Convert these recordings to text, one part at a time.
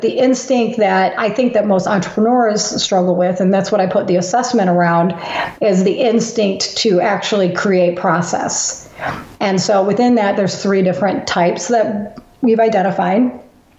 the instinct that I think that most entrepreneurs struggle with, and that's what I put the assessment around, is the instinct to actually create process. And so within that, there's 3 different types that we've identified.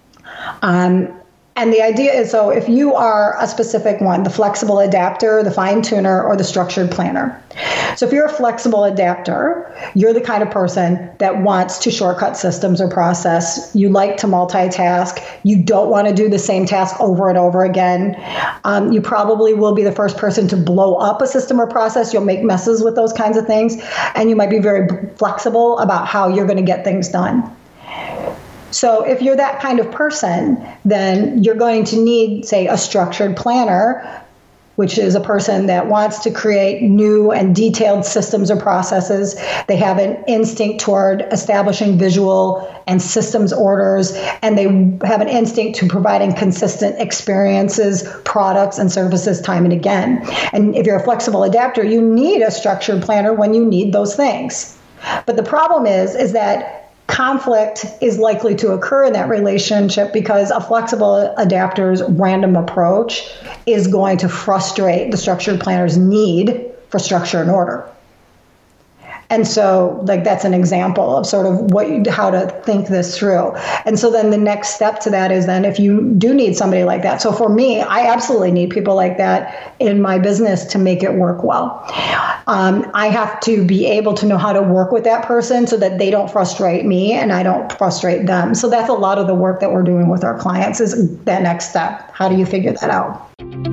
And the idea is, so if you are a specific one, the flexible adapter, the fine tuner, or the structured planner. So if you're a flexible adapter, you're the kind of person that wants to shortcut systems or process. You like to multitask. You don't want to do the same task over and over again. You probably will be the first person to blow up a system or process. You'll make messes with those kinds of things. And you might be very flexible about how you're going to get things done. So if you're that kind of person, then you're going to need, say, a structured planner, which is a person that wants to create new and detailed systems or processes. They have an instinct toward establishing visual and systems orders, and they have an instinct to providing consistent experiences, products, and services time and again. And if you're a flexible adapter, you need a structured planner when you need those things. But the problem is that conflict is likely to occur in that relationship because a flexible adapter's random approach is going to frustrate the structured planner's need for structure and order. And so, like, that's an example of sort of how to think this through. And so then the next step to that is then if you do need somebody like that. So for me, I absolutely need people like that in my business to make it work well. I have to be able to know how to work with that person so that they don't frustrate me and I don't frustrate them. So that's a lot of the work that we're doing with our clients, is that next step. How do you figure that out?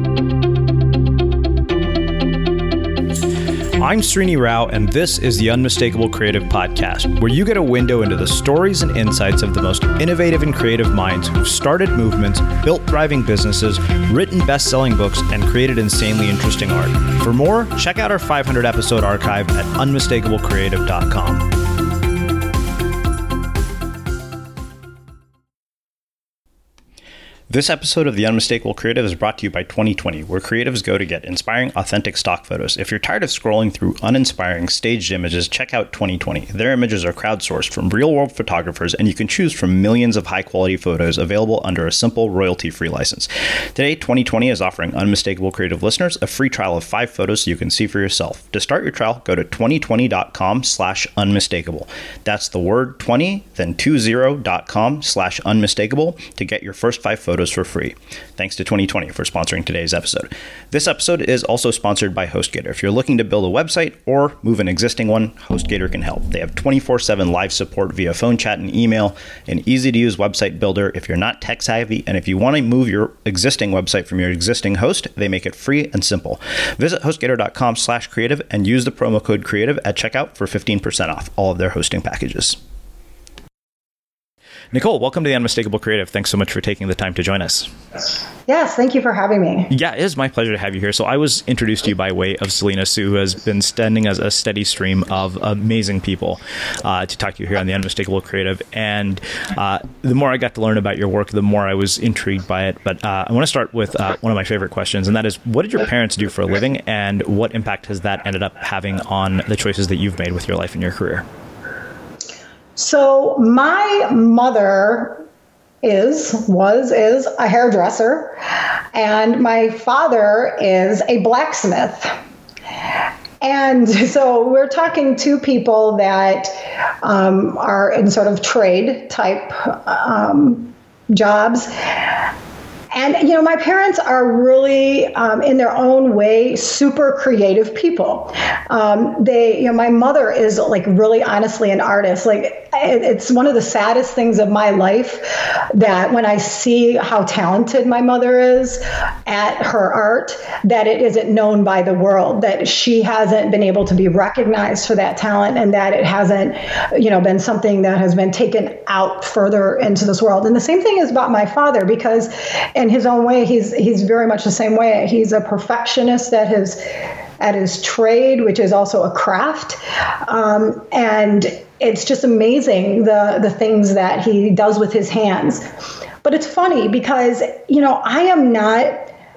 I'm Srini Rao, and this is the Unmistakable Creative Podcast, where you get a window into the stories and insights of the most innovative and creative minds who've started movements, built thriving businesses, written best-selling books, and created insanely interesting art. For more, check out our 500-episode archive at unmistakablecreative.com. This episode of The Unmistakable Creative is brought to you by 2020, where creatives go to get inspiring, authentic stock photos. If you're tired of scrolling through uninspiring, staged images, check out 2020. Their images are crowdsourced from real-world photographers, and you can choose from millions of high-quality photos available under a simple, royalty-free license. Today, 2020 is offering Unmistakable Creative listeners a free trial of 5 photos so you can see for yourself. To start your trial, go to 2020.com/unmistakable. That's the word 20, then 20.com/unmistakable to get your first 5 photos for free. Thanks to 2020 for sponsoring today's episode. This episode is also sponsored by HostGator. If you're looking to build a website or move an existing one, HostGator can help. They have 24/7 live support via phone, chat, and email, an easy-to-use website builder if you're not tech-savvy, and if you want to move your existing website from your existing host, they make it free and simple. Visit HostGator.com/creative and use the promo code creative at checkout for 15% off all of their hosting packages. Nicole, welcome to the Unmistakable Creative. Thanks so much for taking the time to join us. Yes, thank you for having me. Yeah, it is my pleasure to have you here. So I was introduced to you by way of Selena Soo, who has been sending us a steady stream of amazing people to talk to you here on the Unmistakable Creative. And the more I got to learn about your work, the more I was intrigued by it. But I want to start with one of my favorite questions, and that is, what did your parents do for a living, and what impact has that ended up having on the choices that you've made with your life and your career? So my mother is a hairdresser, and my father is a blacksmith. And so we're talking to people that are in sort of trade type jobs. And, you know, my parents are really, in their own way, super creative people. My mother is like really honestly an artist. Like, it's one of the saddest things of my life that when I see how talented my mother is at her art, that it isn't known by the world, that she hasn't been able to be recognized for that talent, and that it hasn't, been something that has been taken out further into this world. And the same thing is about my father, because in his own way, he's very much the same way. He's a perfectionist at his trade, which is also a craft. And it's just amazing the things that he does with his hands. But it's funny because, I am not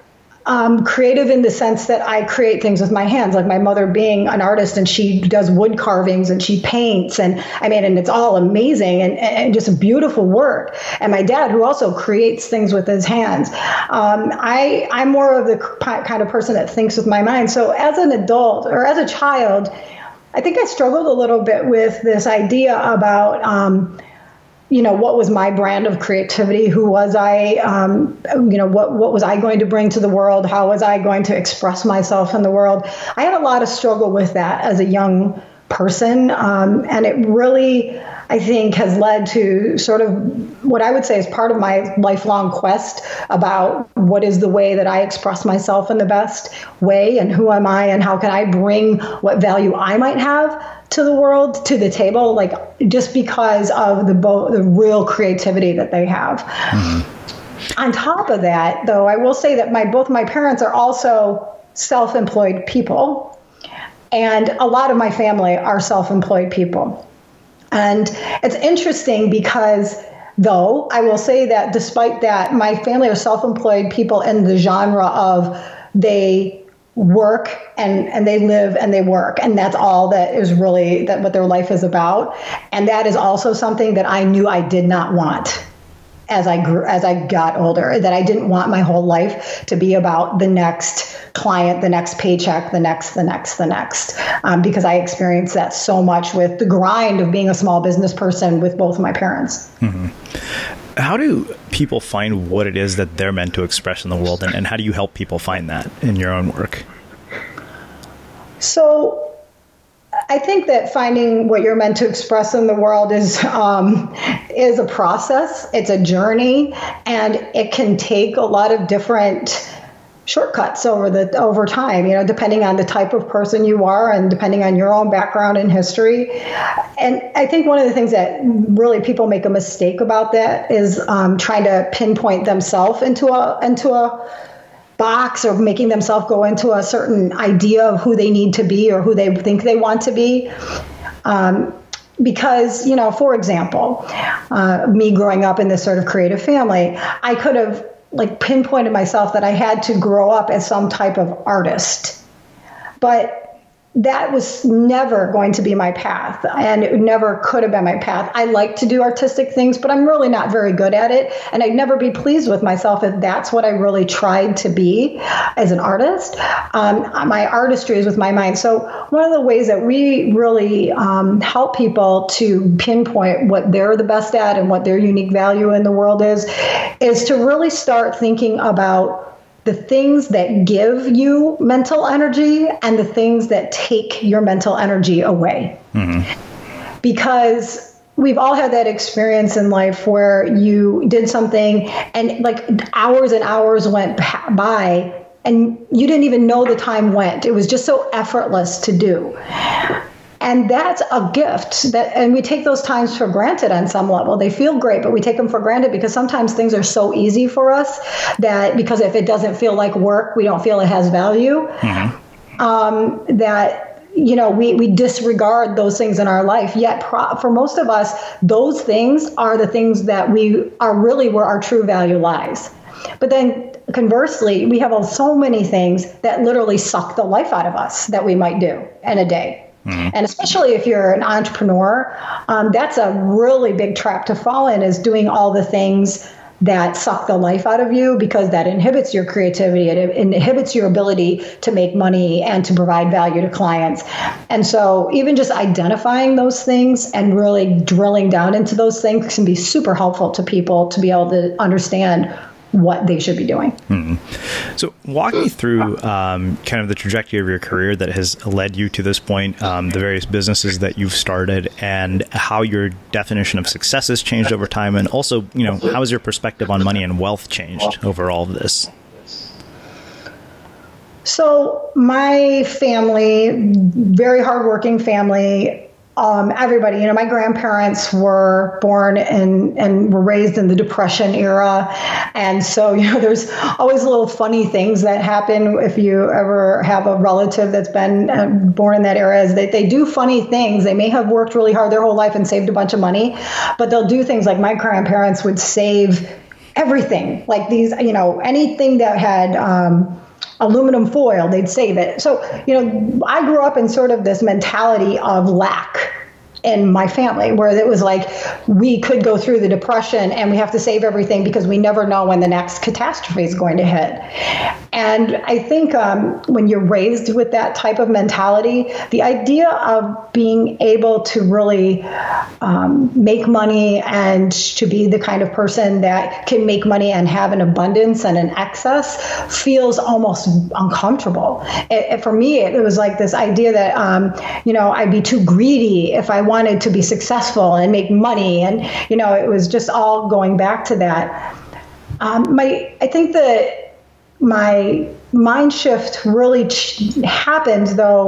creative in the sense that I create things with my hands, like my mother being an artist, and she does wood carvings and she paints, and and it's all amazing and just beautiful work. And my dad, who also creates things with his hands. I'm more of the kind of person that thinks with my mind. So as an adult or as a child, I think I struggled a little bit with this idea about what was my brand of creativity? Who was I? What was I going to bring to the world? How was I going to express myself in the world? I had a lot of struggle with that as a young person. And it really, I think, has led to sort of what I would say is part of my lifelong quest about what is the way that I express myself in the best way, and who am I, and how can I bring what value I might have to the world, to the table, like just because of the real creativity that they have. Mm-hmm. On top of that, though, I will say that both my parents are also self-employed people, and a lot of my family are self-employed people. And it's interesting because, though, I will say that despite that, my family are self-employed people in the genre of they work and they live and they work, and that's all that is really what their life is about. And that is also something that I knew I did not want as I got older, that I didn't want my whole life to be about the next client, the next paycheck, the next, because I experienced that so much with the grind of being a small business person with both of my parents. Mm-hmm. How do people find what it is that they're meant to express in the world, and how do you help people find that in your own work? So I think that finding what you're meant to express in the world is a process. It's a journey, and it can take a lot of different shortcuts over time, depending on the type of person you are and depending on your own background and history. And I think one of the things that really people make a mistake about that is trying to pinpoint themselves into a box, or making themselves go into a certain idea of who they need to be or who they think they want to be. Because, for example, me growing up in this sort of creative family, I could have pinpointed myself that I had to grow up as some type of artist. But that was never going to be my path, and it never could have been my path. I like to do artistic things, but I'm really not very good at it, and I'd never be pleased with myself if that's what I really tried to be as an artist. My artistry is with my mind. So one of the ways that we really help people to pinpoint what they're the best at and what their unique value in the world is to really start thinking about the things that give you mental energy and the things that take your mental energy away. Mm-hmm. Because we've all had that experience in life where you did something and hours and hours went by and you didn't even know the time went. It was just so effortless to do. And that's a gift, and we take those times for granted on some level. They feel great, but we take them for granted because sometimes things are so easy for us that, because if it doesn't feel like work, we don't feel it has value. Mm-hmm. We disregard those things in our life. Yet for most of us, those things are the things that we are really where our true value lies. But then conversely, we have so many things that literally suck the life out of us that we might do in a day. Mm-hmm. And especially if you're an entrepreneur, that's a really big trap to fall in, is doing all the things that suck the life out of you, because that inhibits your creativity. It inhibits your ability to make money and to provide value to clients. And so even just identifying those things and really drilling down into those things can be super helpful to people to be able to understand what they should be doing. Mm-hmm. So walk me through kind of the trajectory of your career that has led you to this point, the various businesses that you've started, and how your definition of success has changed over time. And also, how has your perspective on money and wealth changed over all of this? So my family, very hardworking family, everybody, my grandparents were born and were raised in the Depression era. And so, there's always little funny things that happen if you ever have a relative that's been born in that era, is that they do funny things. They may have worked really hard their whole life and saved a bunch of money, but they'll do things like my grandparents would save everything, like these, anything that had, aluminum foil, they'd save it. So, I grew up in sort of this mentality of lack in my family, where it was like we could go through the depression and we have to save everything because we never know when the next catastrophe is going to hit. And I think when you're raised with that type of mentality, the idea of being able to really make money and to be the kind of person that can make money and have an abundance and an excess feels almost uncomfortable. For me, it was like this idea that, I'd be too greedy if I wanted to be successful and make money. And, it was just all going back to that. I think that my mind shift really happened, though,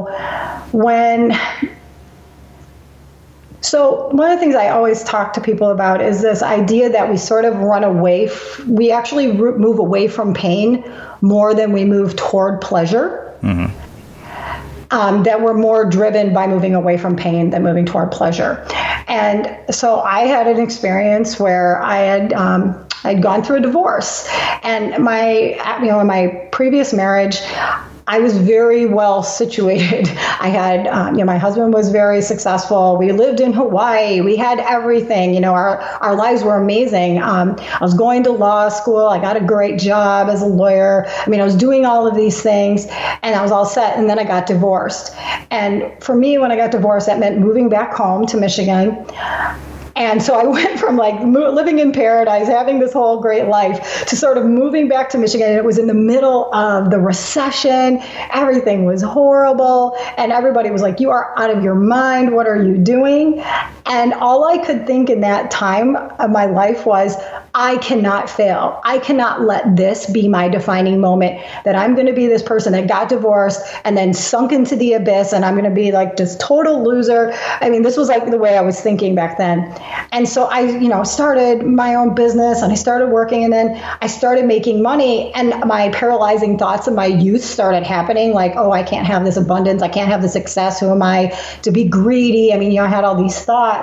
so one of the things I always talk to people about is this idea that we sort of run away, we actually move away from pain more than we move toward pleasure. Mm-hmm. That we're more driven by moving away from pain than moving toward pleasure. And so I had an experience where I'd gone through a divorce, and in my previous marriage, I was very well situated. I had, my husband was very successful. We lived in Hawaii. We had everything. Our lives were amazing. I was going to law school. I got a great job as a lawyer. I was doing all of these things, and I was all set. And then I got divorced. And for me, when I got divorced, that meant moving back home to Michigan. And so I went from living in paradise, having this whole great life, to sort of moving back to Michigan. And it was in the middle of the recession. Everything was horrible. And everybody was like, "You are out of your mind. What are you doing?" And all I could think in that time of my life was, I cannot fail. I cannot let this be my defining moment, that I'm going to be this person that got divorced and then sunk into the abyss, and I'm going to be like this total loser. This was like the way I was thinking back then. And so I, started my own business, and I started working, and then I started making money, and my paralyzing thoughts of my youth started happening, like, oh, I can't have this abundance. I can't have the success. Who am I to be greedy? I had all these thoughts.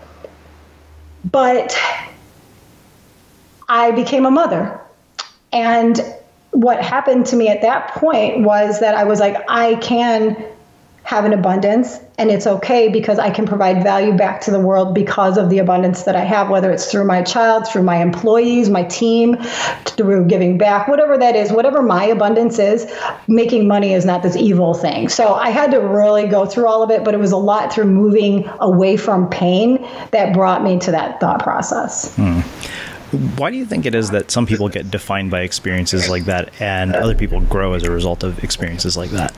But I became a mother. And what happened to me at that point was that I was like, I can have an abundance, and it's okay because I can provide value back to the world because of the abundance that I have, whether it's through my child, through my employees, my team, through giving back, whatever that is, whatever my abundance is, making money is not this evil thing. So I had to really go through all of it, but it was a lot through moving away from pain that brought me to that thought process. Why do you think it is that some people get defined by experiences like that and other people grow as a result of experiences like that?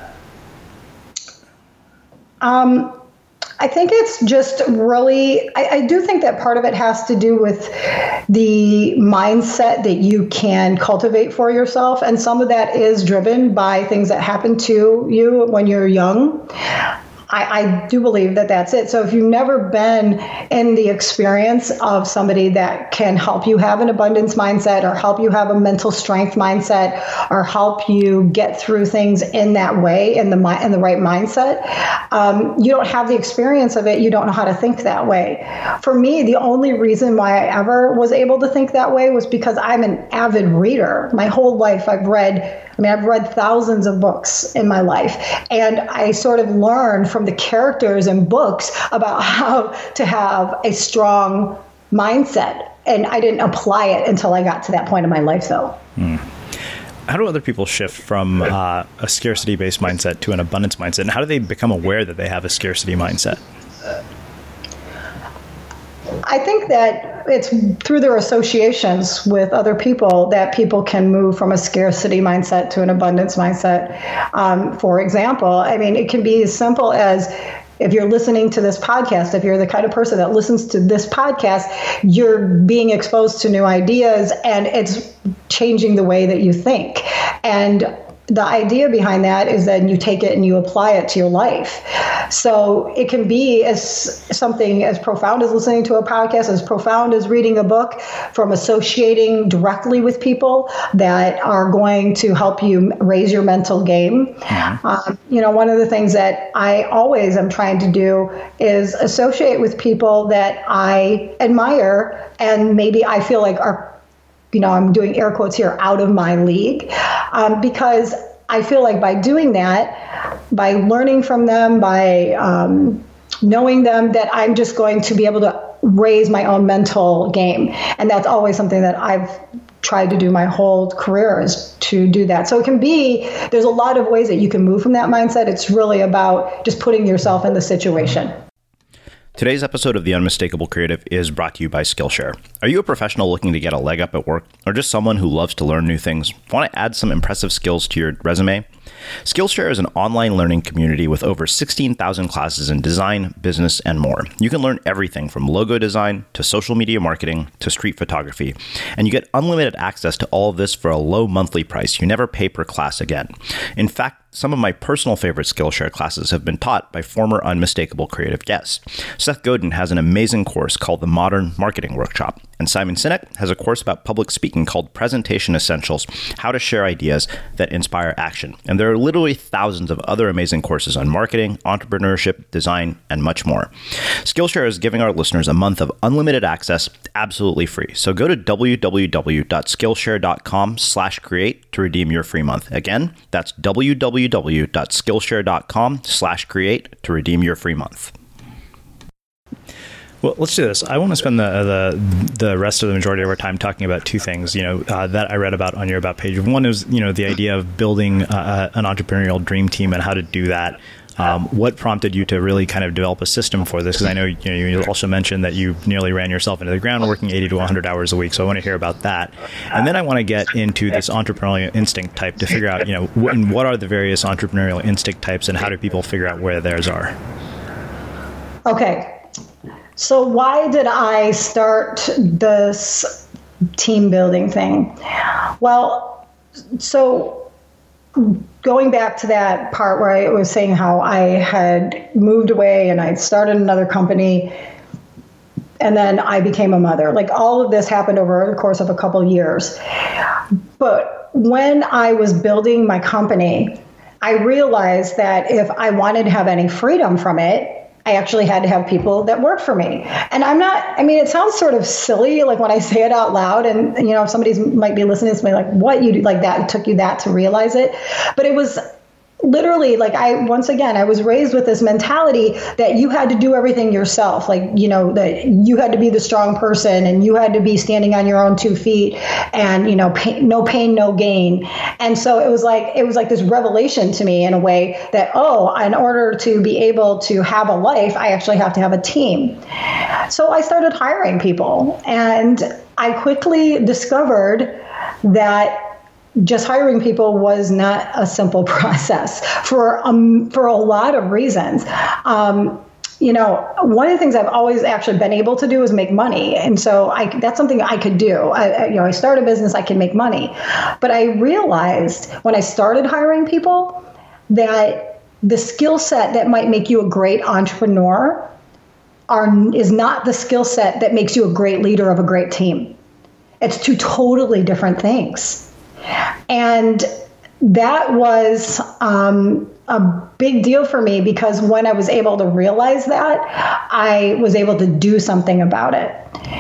I think it's just really, I do think that part of it has to do with the mindset that you can cultivate for yourself. And some of that is driven by things that happen to you when you're young. I do believe that that's it. So if you've never been in the experience of somebody that can help you have an abundance mindset, or help you have a mental strength mindset, or help you get through things in that way, in the right mindset, you don't have the experience of it. You don't know how to think that way. For me, the only reason why I ever was able to think that way was because I'm an avid reader. My whole life I've read thousands of books in my life, and I sort of learned from the characters in books about how to have a strong mindset. And I didn't apply it until I got to that point in my life, though. How do other people shift from a scarcity-based mindset to an abundance mindset? And how do they become aware that they have a scarcity mindset? I think that it's through their associations with other people that people can move from a scarcity mindset to an abundance mindset. For example, it can be as simple as, if you're listening to this podcast, if you're the kind of person that listens to this podcast, you're being exposed to new ideas, and it's changing the way that you think. And the idea behind that is that you take it and you apply it to your life. So it can be as something as profound as listening to a podcast, as profound as reading a book, from associating directly with people that are going to help you raise your mental game. Mm-hmm. One of the things that I always am trying to do is associate with people that I admire and maybe I feel like are I'm doing air quotes here, out of my league, because I feel like by doing that, by learning from them, by knowing them, that I'm just going to be able to raise my own mental game. And that's always something that I've tried to do my whole career, is to do that. So there's a lot of ways that you can move from that mindset. It's really about just putting yourself in the situation. Today's episode of The Unmistakable Creative is brought to you by Skillshare. Are you a professional looking to get a leg up at work, or just someone who loves to learn new things? Want to add some impressive skills to your resume? Skillshare is an online learning community with over 16,000 classes in design, business, and more. You can learn everything from logo design to social media marketing to street photography, and you get unlimited access to all of this for a low monthly price. You never pay per class again. In fact, some of my personal favorite Skillshare classes have been taught by former Unmistakable Creative guests. Seth Godin has an amazing course called the Modern Marketing Workshop, and Simon Sinek has a course about public speaking called Presentation Essentials: How to Share Ideas That Inspire Action. And there are literally thousands of other amazing courses on marketing, entrepreneurship, design, and much more. Skillshare is giving our listeners a month of unlimited access absolutely free. So go to www.skillshare.com/create to redeem your free month. Again, that's www.skillshare.com/create to redeem your free month. Well, let's do this. I want to spend the rest of the majority of our time talking about two things, that I read about on your About page. One is, the idea of building an entrepreneurial dream team and how to do that. What prompted you to really kind of develop a system for this? Because I know you also mentioned that you nearly ran yourself into the ground working 80 to 100 hours a week. So I want to hear about that. And then I want to get into this entrepreneurial instinct type to figure out, what are the various entrepreneurial instinct types and how do people figure out where theirs are? Okay. So why did I start this team building thing? Well, so going back to that part where I was saying how I had moved away and I started another company and then I became a mother. Like, all of this happened over the course of a couple of years. But when I was building my company, I realized that if I wanted to have any freedom from it, I actually had to have people that work for me. And it sounds sort of silly, like when I say it out loud, and, if somebody might be listening to me like, what, you do like that? It took you that to realize it. But it was literally like, I was raised with this mentality that you had to do everything yourself. Like, that you had to be the strong person and you had to be standing on your own 2 feet and, no pain, no gain. And so it was like this revelation to me in a way that, in order to be able to have a life, I actually have to have a team. So I started hiring people, and I quickly discovered that just hiring people was not a simple process for a lot of reasons. One of the things I've always actually been able to do is make money. And so that's something I could do. I start a business, I can make money. But I realized when I started hiring people that the skill set that might make you a great entrepreneur is not the skill set that makes you a great leader of a great team. It's two totally different things. And that was a big deal for me, because when I was able to realize that, I was able to do something about it.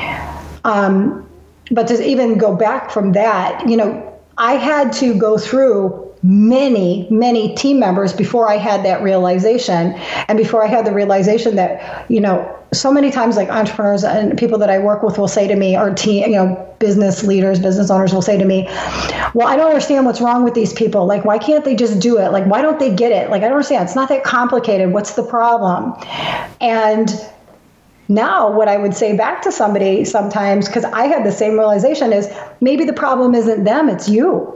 But to even go back from that, I had to go through many, many team members before I had that realization. And before I had the realization that, so many times, like, entrepreneurs and people that I work with will say to me, or business leaders, business owners will say to me, well, I don't understand what's wrong with these people. Like, why can't they just do it? Like, why don't they get it? Like, I don't understand. It's not that complicated. What's the problem? And now what I would say back to somebody sometimes, because I had the same realization, is maybe the problem isn't them, it's you.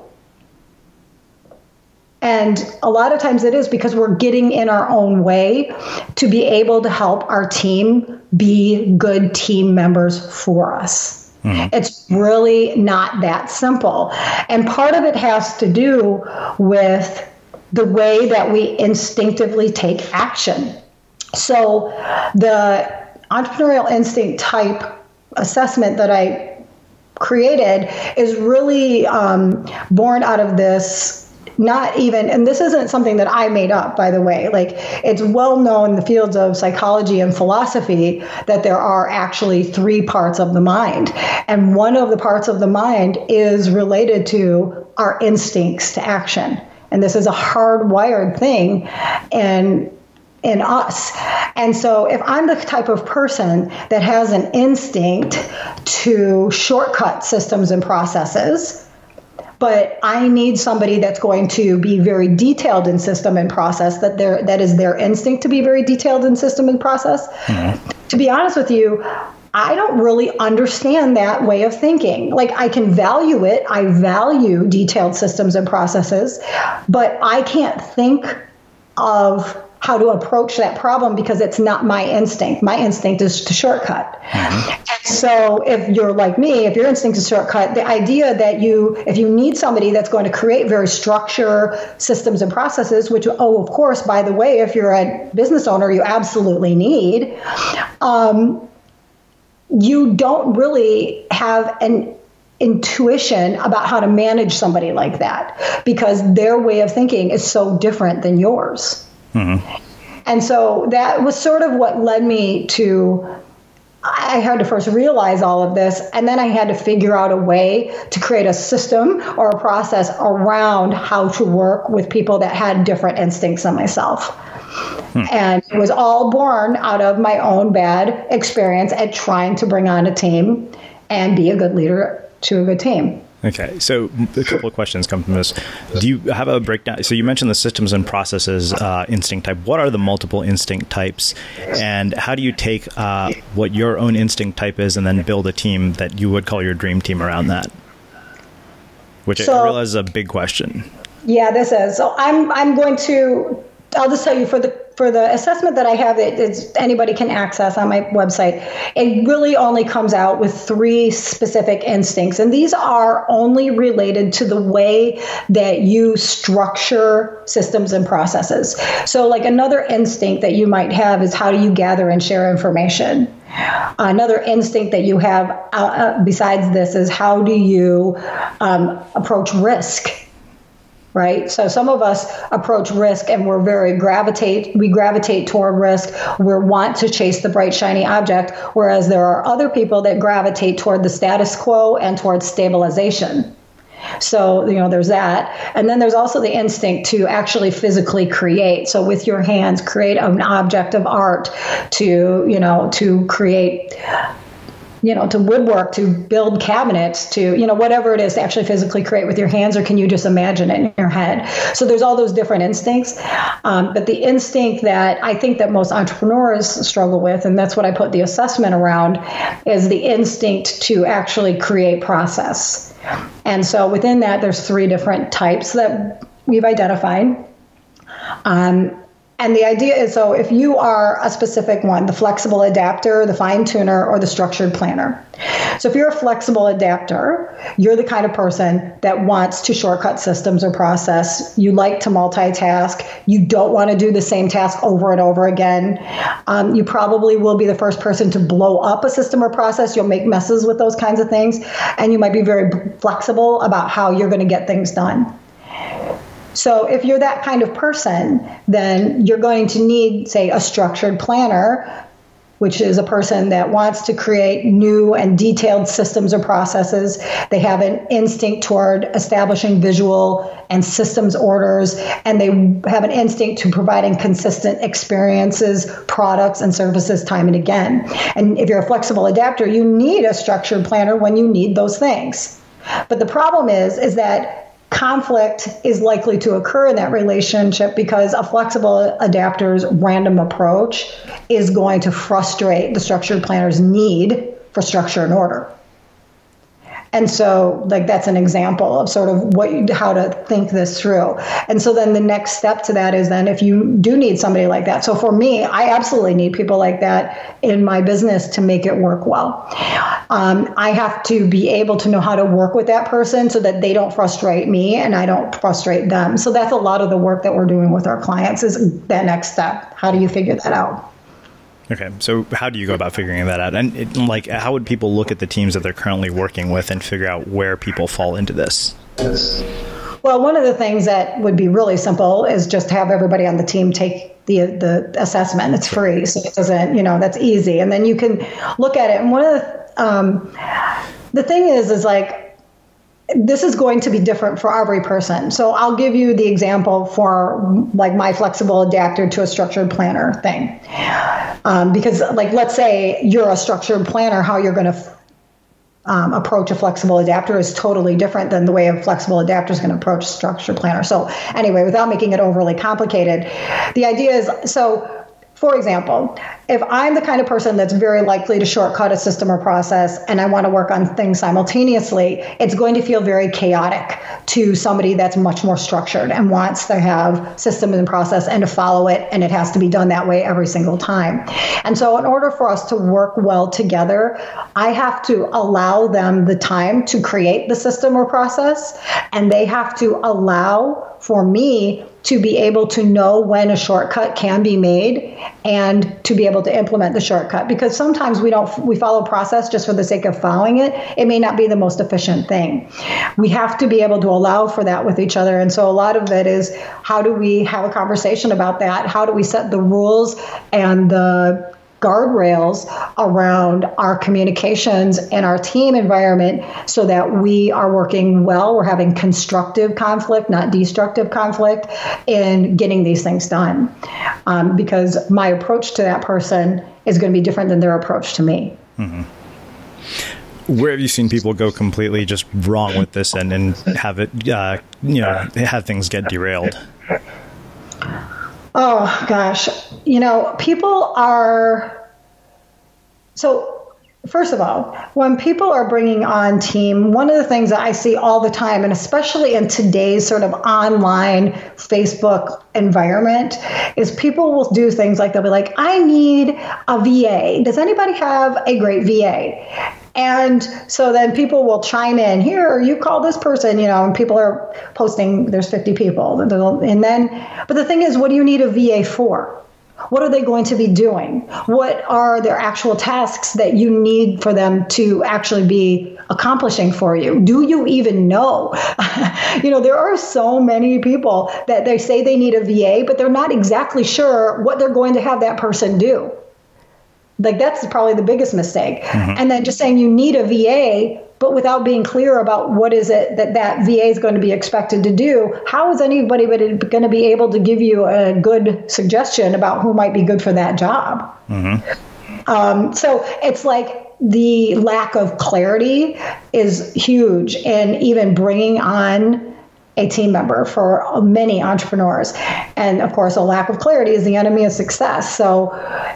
And a lot of times it is because we're getting in our own way to be able to help our team be good team members for us. Mm-hmm. It's really not that simple. And part of it has to do with the way that we instinctively take action. So the entrepreneurial instinct type assessment that I created is really born out of this not even, and this isn't something that I made up, by the way, like it's well known in the fields of psychology and philosophy that there are actually 3 parts of the mind. And one of the parts of the mind is related to our instincts to action. And this is a hardwired thing in us. And so if I'm the type of person that has an instinct to shortcut systems and processes, but I need somebody that's going to be very detailed in system and process, that is their instinct to be very detailed in system and process. Mm-hmm. To be honest with you, I don't really understand that way of thinking. Like, I can value it. I value detailed systems and processes, but I can't think of how to approach that problem because it's not my instinct. My instinct is to shortcut. Mm-hmm. And so if you're like me, if your instinct is shortcut, the idea that if you need somebody that's going to create very structured systems and processes, which, of course, by the way, if you're a business owner, you absolutely need, you don't really have an intuition about how to manage somebody like that because their way of thinking is so different than yours. Mm-hmm. And so that was sort of what led me to, I had to first realize all of this, and then I had to figure out a way to create a system or a process around how to work with people that had different instincts than myself. And it was all born out of my own bad experience at trying to bring on a team and be a good leader to a good team. Okay, so a couple of questions come from this. Do you have a breakdown? So you mentioned the systems and processes instinct type. What are the multiple instinct types? And how do you take what your own instinct type is and then build a team that you would call your dream team around that? Which I realize is a big question. Yeah, this is. So I'm going to, I'll just tell you for the assessment that I have, anybody can access on my website. It really only comes out with 3 specific instincts, and these are only related to the way that you structure systems and processes. So, like another instinct that you might have is how do you gather and share information. Another instinct that you have besides this is how do you approach risk. Right. So some of us approach risk and we gravitate toward risk. We want to chase the bright, shiny object, whereas there are other people that gravitate toward the status quo and towards stabilization. So, there's that. And then there's also the instinct to actually physically create. So with your hands, create an object of art to create, to woodwork, to build cabinets, to, whatever it is to actually physically create with your hands, or can you just imagine it in your head? So there's all those different instincts. But the instinct that I think that most entrepreneurs struggle with, and that's what I put the assessment around, is the instinct to actually create process. And so within that, there's 3 different types that we've identified. And the idea is, so if you are a specific one, the flexible adapter, the fine tuner, or the structured planner. So if you're a flexible adapter, you're the kind of person that wants to shortcut systems or process. You like to multitask. You don't want to do the same task over and over again. You probably will be the first person to blow up a system or process. You'll make messes with those kinds of things. And you might be very flexible about how you're going to get things done. So if you're that kind of person, then you're going to need, say, a structured planner, which is a person that wants to create new and detailed systems or processes. They have an instinct toward establishing visual and systems orders, and they have an instinct to providing consistent experiences, products, and services time and again. And if you're a flexible adapter, you need a structured planner when you need those things. But the problem is that conflict is likely to occur in that relationship because a flexible adapter's random approach is going to frustrate the structured planner's need for structure and order. And so, that's an example of sort of how to think this through. And so then the next step to that is then if you do need somebody like that. So for me, I absolutely need people like that in my business to make it work well. I have to be able to know how to work with that person so that they don't frustrate me and I don't frustrate them. So that's a lot of the work that we're doing with our clients is that next step. How do you figure that out? Okay, so how do you go about figuring that out? And how would people look at the teams that they're currently working with and figure out where people fall into this? Well, one of the things that would be really simple is just have everybody on the team take the assessment. It's free, so it doesn't, that's easy. And then you can look at it. And one of the thing is like, this is going to be different for every person. So I'll give you the example for like my flexible adapter to a structured planner thing. Because like, let's say you're a structured planner, how you're going to approach a flexible adapter is totally different than the way a flexible adapter is going to approach a structured planner. So anyway, without making it overly complicated, the idea is, so for example, if I'm the kind of person that's very likely to shortcut a system or process and I want to work on things simultaneously, it's going to feel very chaotic to somebody that's much more structured and wants to have system and process and to follow it, and it has to be done that way every single time. And so in order for us to work well together, I have to allow them the time to create the system or process, and they have to allow for me to be able to know when a shortcut can be made and to be able to implement the shortcut. Because sometimes we follow process just for the sake of following it. It may not be the most efficient thing. We have to be able to allow for that with each other. And so a lot of it is, how do we have a conversation about that? How do we set the rules and the guardrails around our communications and our team environment so that we are working well, we're having constructive conflict, not destructive conflict, in getting these things done. Because my approach to that person is going to be different than their approach to me. Mm-hmm. Where have you seen people go completely just wrong with this and have it, have things get derailed? Oh, gosh. People are... So, first of all, when people are bringing on team, one of the things that I see all the time, and especially in today's sort of online Facebook environment, is people will do things like, they'll be like, I need a VA. Does anybody have a great VA? And so then people will chime in, here, you call this person, and people are posting, there's 50 people. But the thing is, what do you need a VA for? What are they going to be doing? What are their actual tasks that you need for them to actually be accomplishing for you? Do you even know? There are so many people that they say they need a VA, but they're not exactly sure what they're going to have that person do. Like, that's probably the biggest mistake. Mm-hmm. And then just saying you need a VA, but without being clear about what is it that VA is going to be expected to do, how is anybody going to be able to give you a good suggestion about who might be good for that job? Mm-hmm. So it's like the lack of clarity is huge in even bringing on a team member for many entrepreneurs. And of course, a lack of clarity is the enemy of success. So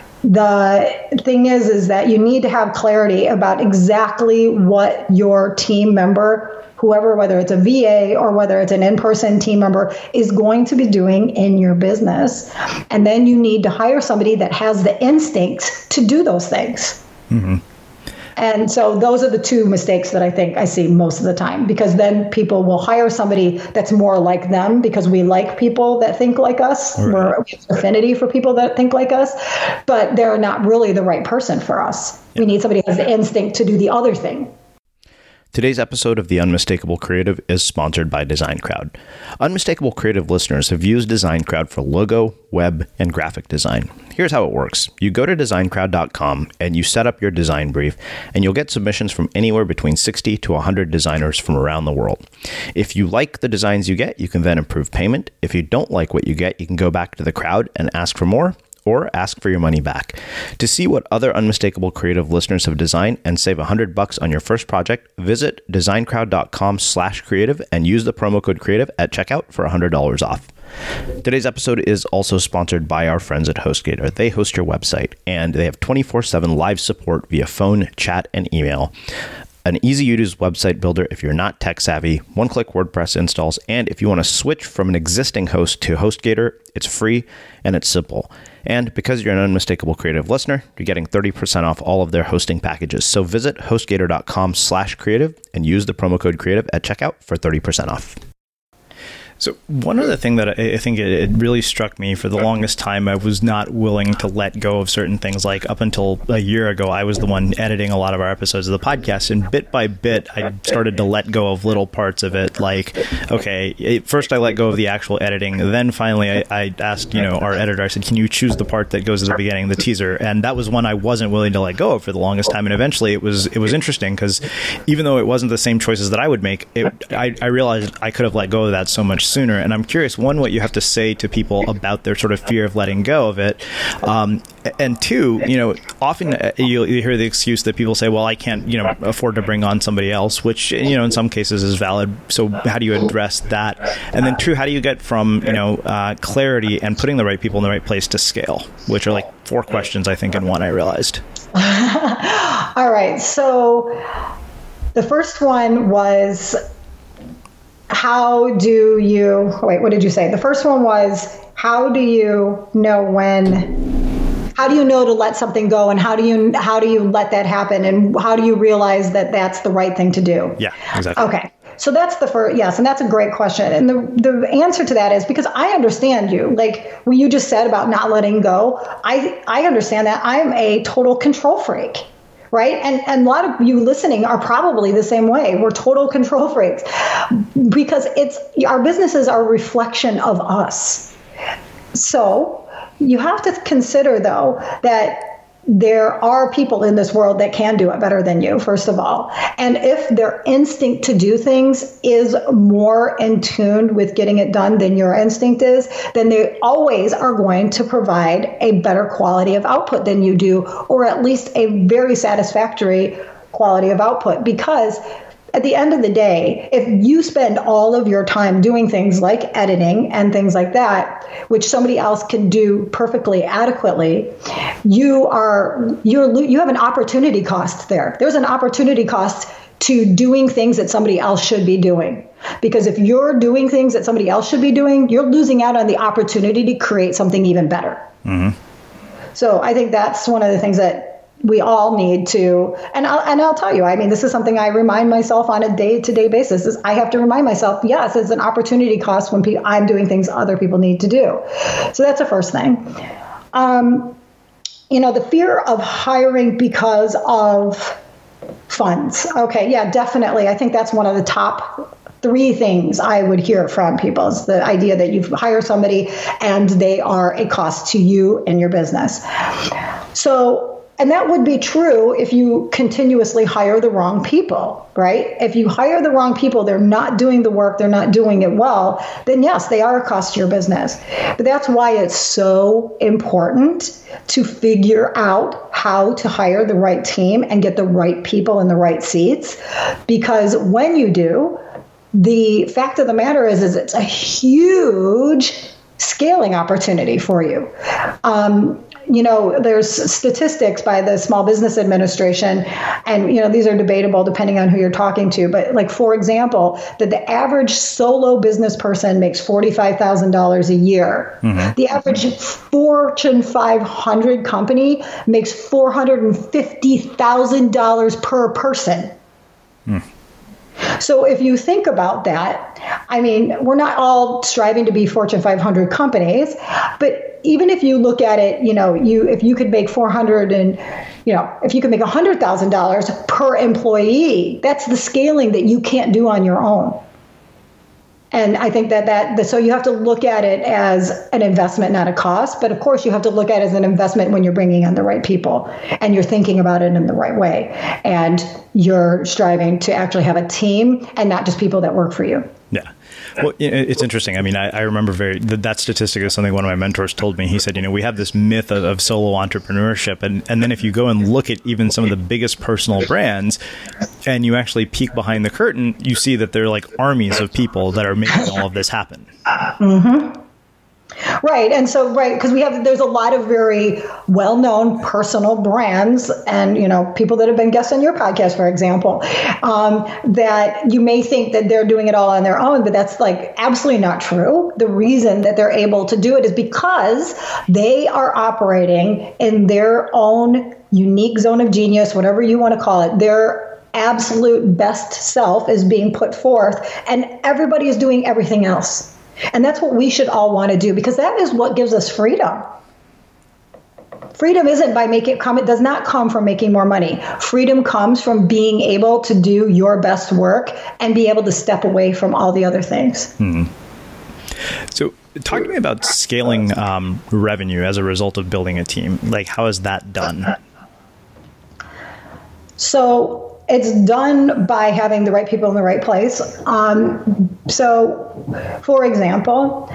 the thing is that you need to have clarity about exactly what your team member, whoever, whether it's a VA or whether it's an in-person team member, is going to be doing in your business. And then you need to hire somebody that has the instincts to do those things. Mm-hmm. And so those are the two mistakes that I think I see most of the time, because then people will hire somebody that's more like them because we like people that think like us. Right. We have affinity for people that think like us, but they're not really the right person for us. Yeah. We need somebody who has the instinct to do the other thing. Today's episode of The Unmistakable Creative is sponsored by DesignCrowd. Unmistakable Creative listeners have used DesignCrowd for logo, web, and graphic design. Here's how it works. You go to designcrowd.com and you set up your design brief, and you'll get submissions from anywhere between 60 to 100 designers from around the world. If you like the designs you get, you can then approve payment. If you don't like what you get, you can go back to the crowd and ask for more, or ask for your money back. To see what other Unmistakable Creative listeners have designed and save $100 on your first project, visit designcrowd.com/creative and use the promo code creative at checkout for $100 off. Today's episode is also sponsored by our friends at HostGator. They host your website, and they have 24/7 live support via phone, chat, and email. An easy-to-use website builder if you're not tech-savvy, one-click WordPress installs, and if you want to switch from an existing host to HostGator, it's free and it's simple. And because you're an Unmistakable Creative listener, you're getting 30% off all of their hosting packages. So visit HostGator.com/creative and use the promo code creative at checkout for 30% off. So one other thing that I think it really struck me, for the longest time, I was not willing to let go of certain things. Like up until a year ago, I was the one editing a lot of our episodes of the podcast. And bit by bit, I started to let go of little parts of it. Like, okay, first I let go of the actual editing. Then finally I asked, our editor, I said, can you choose the part that goes at the beginning, the teaser? And that was one I wasn't willing to let go of for the longest time. And eventually it was interesting, because even though it wasn't the same choices that I would make, I realized I could have let go of that so much sooner. And I'm curious, one, what you have to say to people about their sort of fear of letting go of it. And two, often you hear the excuse that people say, well, I can't, afford to bring on somebody else, which, in some cases is valid. So how do you address that? And then two, how do you get from, clarity and putting the right people in the right place to scale, which are like 4 questions, I think, in one, I realized. All right. So the first one was, what did you say? The first one was, how do you know to let something go, and how do you let that happen, and how do you realize that that's the right thing to do? Yeah, exactly. Okay. So that's the first, yes, and that's a great question. And the answer to that is, because I understand you, like what you just said about not letting go. I understand that. I'm a total control freak. Right. And a lot of you listening are probably the same way. We're total control freaks, because our businesses are a reflection of us. So you have to consider, though, that there are people in this world that can do it better than you, first of all. And if their instinct to do things is more in tune with getting it done than your instinct is, then they always are going to provide a better quality of output than you do, or at least a very satisfactory quality of output. Because at the end of the day, if you spend all of your time doing things like editing and things like that, which somebody else can do perfectly adequately, you have an opportunity cost there. There's an opportunity cost to doing things that somebody else should be doing. Because if you're doing things that somebody else should be doing, you're losing out on the opportunity to create something even better. Mm-hmm. So I think that's one of the things that we all need to, and I'll tell you, I mean, this is something I remind myself on a day-to-day basis, is I have to remind myself, yes, it's an opportunity cost when I'm doing things other people need to do. So that's the first thing. The fear of hiring because of funds. Okay, yeah, definitely. I think that's one of the top 3 things I would hear from people, is the idea that you hire somebody and they are a cost to you and your business. And that would be true if you continuously hire the wrong people, right? If you hire the wrong people, they're not doing the work, they're not doing it well, then yes, they are a cost to your business. But that's why it's so important to figure out how to hire the right team and get the right people in the right seats. Because when you do, the fact of the matter is it's a huge scaling opportunity for you. There's statistics by the Small Business Administration, and, these are debatable depending on who you're talking to. But like, for example, that the average solo business person makes $45,000 a year. Mm-hmm. The average Fortune 500 company makes $450,000 per person. Mm. So if you think about that, I mean, we're not all striving to be Fortune 500 companies, but even if you look at it, if you could make if you could make $100,000 per employee, that's the scaling that you can't do on your own. And I think so you have to look at it as an investment, not a cost. But of course, you have to look at it as an investment when you're bringing on the right people and you're thinking about it in the right way. And you're striving to actually have a team and not just people that work for you. Yeah. Well, it's interesting. I mean, I remember that statistic is something one of my mentors told me. He said, we have this myth of solo entrepreneurship. And then if you go and look at even some of the biggest personal brands and you actually peek behind the curtain, you see that there are like armies of people that are making all of this happen. Mm-hmm. Right. And so, because there's a lot of very well-known personal brands and, people that have been guests on your podcast, for example, that you may think that they're doing it all on their own, but that's like absolutely not true. The reason that they're able to do it is because they are operating in their own unique zone of genius, whatever you want to call it. Their absolute best self is being put forth, and everybody is doing everything else. And that's what we should all want to do, because that is what gives us freedom. Freedom isn't by making it come. It does not come from making more money. Freedom comes from being able to do your best work and be able to step away from all the other things. So talk to me about scaling revenue as a result of building a team. Like, how is that done? So it's done by having the right people in the right place. So, for example,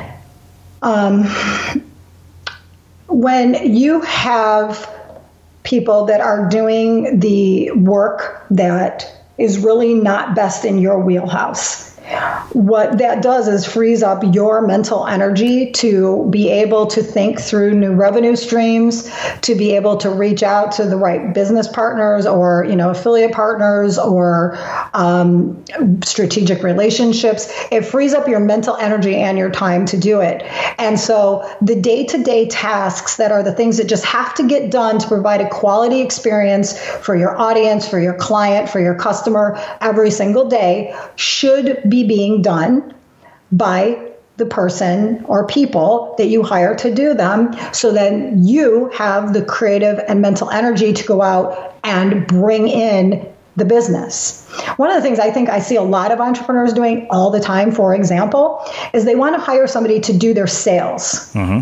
when you have people that are doing the work that is really not best in your wheelhouse, what that does is frees up your mental energy to be able to think through new revenue streams, to be able to reach out to the right business partners or, affiliate partners or strategic relationships. It frees up your mental energy and your time to do it. And so the day-to-day tasks that are the things that just have to get done to provide a quality experience for your audience, for your client, for your customer every single day should be being done by the person or people that you hire to do them, so then you have the creative and mental energy to go out and bring in the business. One of the things I think I see a lot of entrepreneurs doing all the time, for example, is they want to hire somebody to do their sales. Mm-hmm.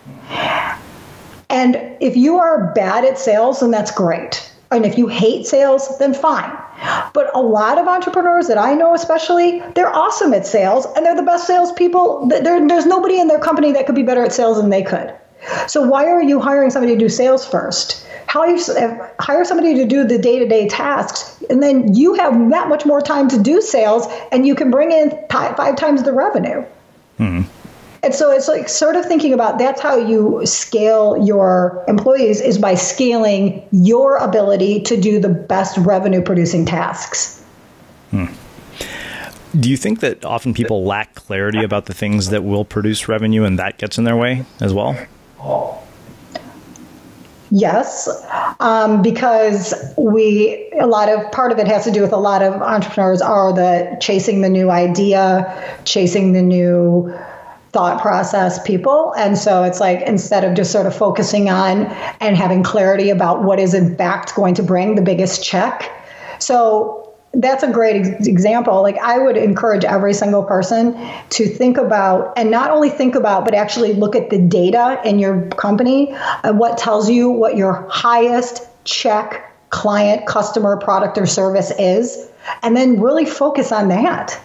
And if you are bad at sales, then that's great. And if you hate sales, then fine. But a lot of entrepreneurs that I know especially, they're awesome at sales and they're the best salespeople. There's nobody in their company that could be better at sales than they could. So why are you hiring somebody to do sales first? Hire somebody to do the day-to-day tasks, and then you have that much more time to do sales and you can bring in 5 times the revenue. Mm-hmm. And so it's like sort of thinking about that's how you scale your employees, is by scaling your ability to do the best revenue producing tasks. Do you think that often people lack clarity about the things that will produce revenue and that gets in their way as well? Yes, because part of it has to do with a lot of entrepreneurs are chasing the new idea, chasing the new thought process people. And so it's like, instead of just sort of focusing on and having clarity about what is in fact going to bring the biggest check. So that's a great example. Like, I would encourage every single person to think about, and not only think about, but actually look at the data in your company and what tells you what your highest check client, customer, product, or service is, and then really focus on that.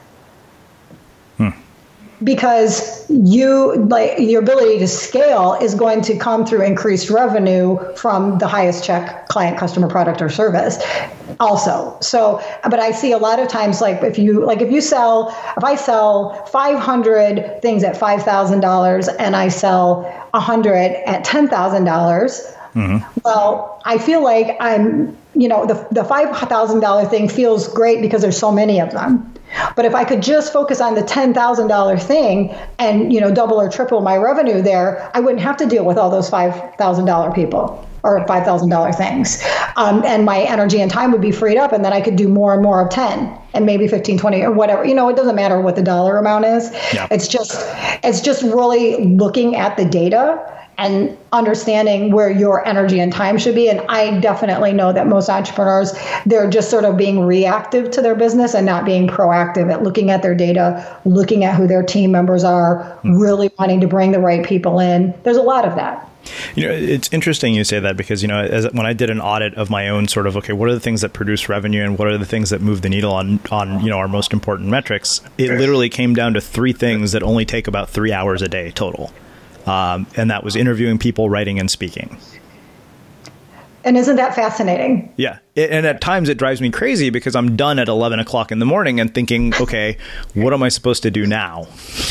Because your ability to scale is going to come through increased revenue from the highest check client, customer, product, or service also. So, but I see a lot of times, if I sell 500 things at $5,000 and I sell 100 at $10,000, mm-hmm. Well, I feel like the $5,000 thing feels great because there's so many of them. But if I could just focus on the $10,000 thing and, double or triple my revenue there, I wouldn't have to deal with all those $5,000 people or $5,000 things. And my energy and time would be freed up, and then I could do more and more of 10 and maybe 15, 20 or whatever. It doesn't matter what the dollar amount is. Yeah. It's just really looking at the data and understanding where your energy and time should be. And I definitely know that most entrepreneurs, they're just sort of being reactive to their business and not being proactive at looking at their data, looking at who their team members are, really wanting to bring the right people in. There's a lot of that. It's interesting you say that because, when I did an audit of my own sort of, okay, what are the things that produce revenue and what are the things that move the needle on our most important metrics? It literally came down to 3 things that only take about 3 hours a day total. And that was interviewing people, writing, and speaking. And isn't that fascinating? Yeah. And at times it drives me crazy because I'm done at 11 o'clock in the morning and thinking, okay, what am I supposed to do now?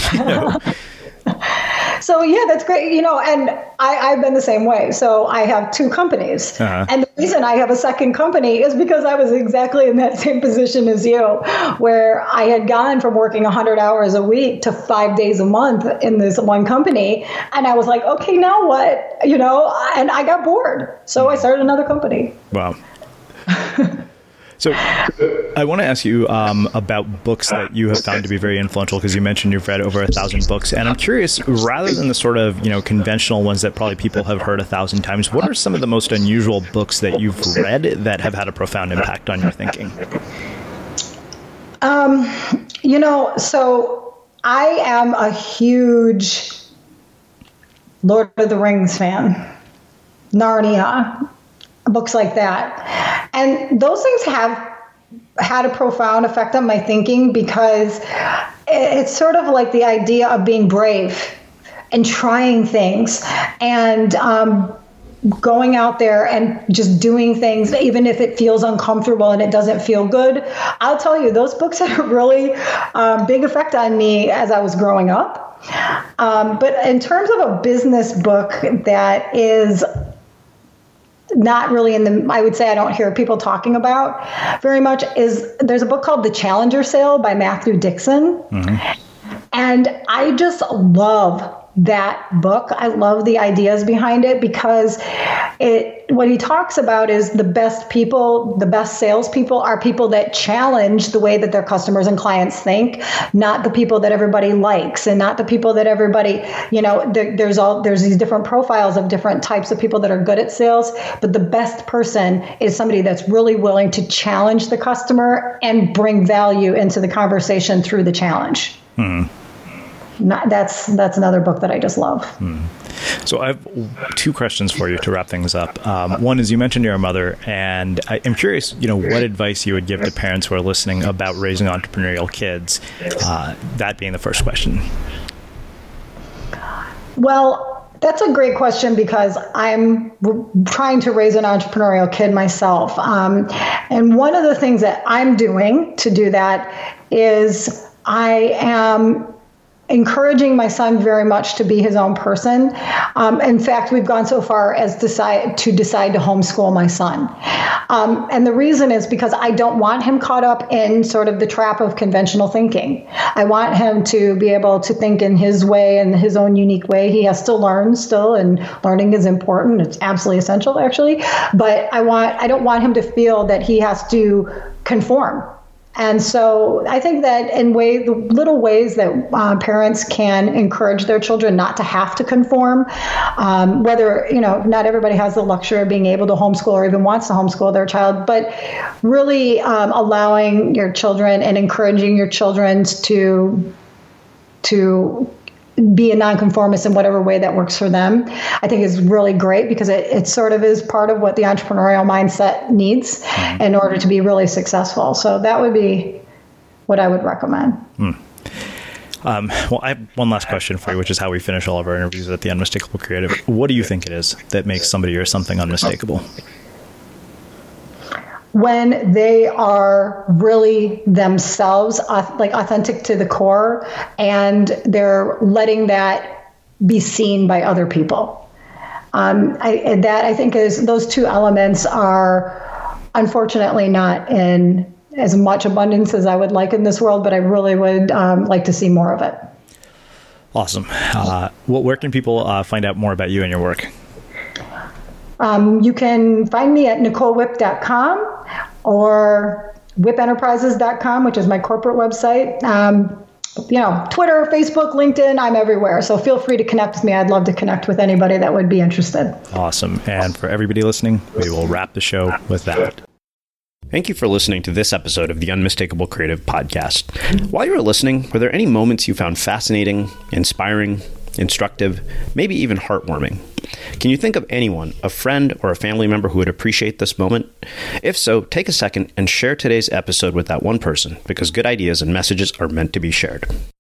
So, yeah, that's great. And I've been the same way. So I have 2 companies. Uh-huh. And the reason I have a second company is because I was exactly in that same position as you, where I had gone from working 100 hours a week to 5 days a month in this one company. And I was like, okay, now what? And I got bored. So I started another company. Wow. So I want to ask you about books that you have found to be very influential, because you mentioned you've read over 1,000 books. And I'm curious, rather than the sort of, conventional ones that probably people have heard 1,000 times, what are some of the most unusual books that you've read that have had a profound impact on your thinking? So I am a huge Lord of the Rings fan, Narnia, books like that. And those things have had a profound effect on my thinking, because it's sort of like the idea of being brave and trying things and going out there and just doing things, even if it feels uncomfortable and it doesn't feel good. I'll tell you, those books had a really big effect on me as I was growing up. But in terms of a business book that is not really I would say I don't hear people talking about very much, there's a book called The Challenger Sale by Matthew Dixon. Mm-hmm. And I just love that book. I love the ideas behind it, because what he talks about is the best people, the best salespeople are people that challenge the way that their customers and clients think, not the people that everybody likes, and not the people that everybody, there's these different profiles of different types of people that are good at sales, but the best person is somebody that's really willing to challenge the customer and bring value into the conversation through the challenge. Hmm. That's another book that I just love. So I have two questions for you to wrap things up. One is, you mentioned you're a mother, and I'm curious, what advice you would give to parents who are listening about raising entrepreneurial kids. That being the first question. Well, that's a great question, because I'm trying to raise an entrepreneurial kid myself. And one of the things that I'm doing to do that is I am encouraging my son very much to be his own person. In fact, we've gone so far as decide to homeschool my son. And the reason is because I don't want him caught up in sort of the trap of conventional thinking. I want him to be able to think in his way and his own unique way. He has to learn still, and learning is important. It's absolutely essential, actually. But I don't want him to feel that he has to conform. And so I think that the little ways that parents can encourage their children not to have to conform, whether, not everybody has the luxury of being able to homeschool or even wants to homeschool their child, but really allowing your children and encouraging your children to be a nonconformist in whatever way that works for them, I think is really great, because it sort of is part of what the entrepreneurial mindset needs in order to be really successful. So that would be what I would recommend. Well, I have one last question for you, which is how we finish all of our interviews at the Unmistakable Creative. What do you think it is that makes somebody or something unmistakable? When they are really themselves, like authentic to the core, and they're letting that be seen by other people. I think those two elements are unfortunately not in as much abundance as I would like in this world, but I really would like to see more of it. Awesome. Where can people find out more about you and your work? You can find me at NicoleWhip.com or WhipEnterprises.com, which is my corporate website. Twitter, Facebook, LinkedIn, I'm everywhere. So feel free to connect with me. I'd love to connect with anybody that would be interested. Awesome. And for everybody listening, we will wrap the show with that. Thank you for listening to this episode of the Unmistakable Creative Podcast. While you were listening, were there any moments you found fascinating, inspiring, instructive, maybe even heartwarming? Can you think of anyone, a friend or a family member who would appreciate this moment? If so, take a second and share today's episode with that one person, because good ideas and messages are meant to be shared.